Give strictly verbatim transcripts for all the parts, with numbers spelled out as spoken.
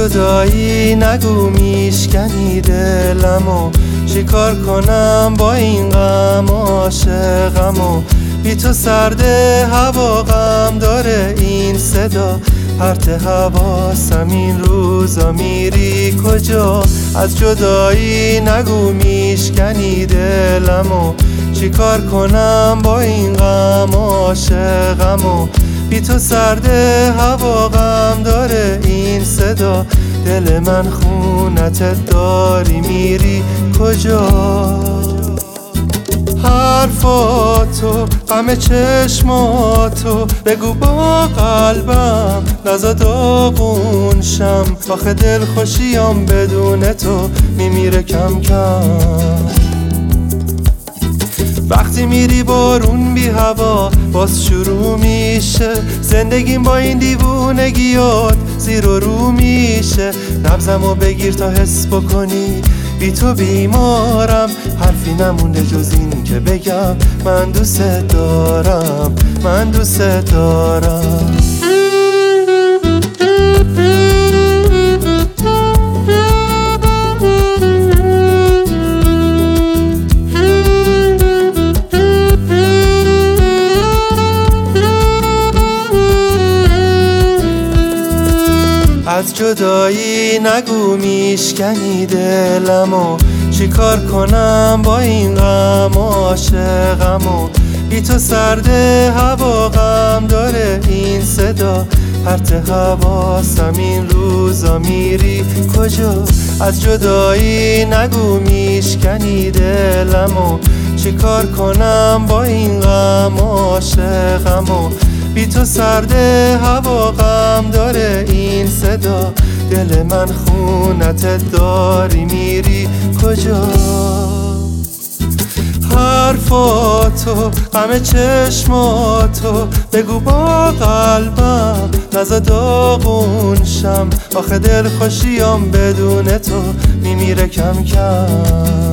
جدایی نگو میشکنی دلمو، چیکار کنم با این غم عاشقمو. بی تو سرده هوا غم داره این صدا، پرت حواسم این روزا میری کجا. از جدایی نگو میشکنی دلمو، چیکار کنم با این غم عاشقمو. بی تو سرده هوا غم داره این صدا، دل من خونت داری میری کجا. حرفاتو غم چشماتو بگو با قلبم، نزا داغون شم. آخه دل خوشیم بدون تو میمیره کم کم. وقتی میری بارون بی هوا باز شروع میشه، زندگیم با این دیوونگیات زیر و رو میشه. نبضمو بگیر تا حس بکنی بی تو بیمارم، حرفی نمونده جز این که بگم من دوست دارم، من دوست دارم. از جدایی نگو میشکنی دلمو، چیکار کنم با این غم عاشقمو. بی تو سرده هوا غم داره این صدا، پرت حواسم این روزا میری کجا. از جدایی نگو میشکنی دلمو، چیکار کنم با این غم عاشقمو. بی تو سرده هوا غم داره این صدا، دل من خونت داری میری کجا. حرفاتو غم چشماتو بگو با قلبم، نزا داغون شم. آخه دل خوشیم بدون تو میمیره کم کم.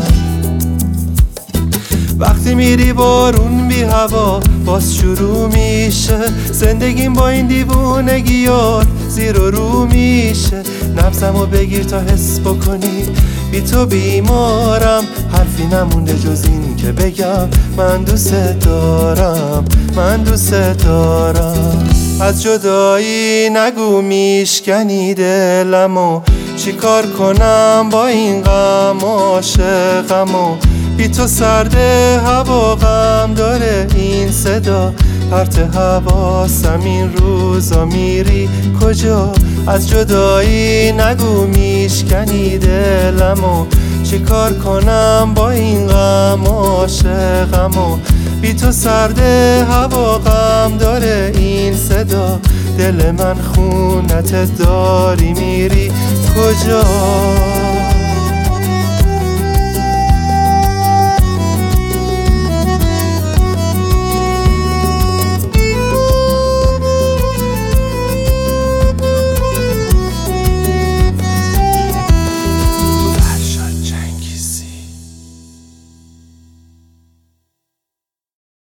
وقتی میری بارون بی هوا باز شروع میشه، زندگیم با این دیوونگیات زیر و رو میشه. نبضمو بگیر تا حس بکنی بی تو بیمارم، حرفی نمونده جز این که بگم من دوست دارم، من دوست دارم. از جدایی نگو میشکنی دلمو، چیکار کنم با این غم عاشقمو. بی تو سرده هوا غم داره این صدا، پرت حواسم این روزا میری کجا. از جدایی نگو میشکنی دلمو، چیکار کنم با این غم عاشقمو. بی تو سرده هوا غم داره این صدا، دل من خونت داری میری کجا.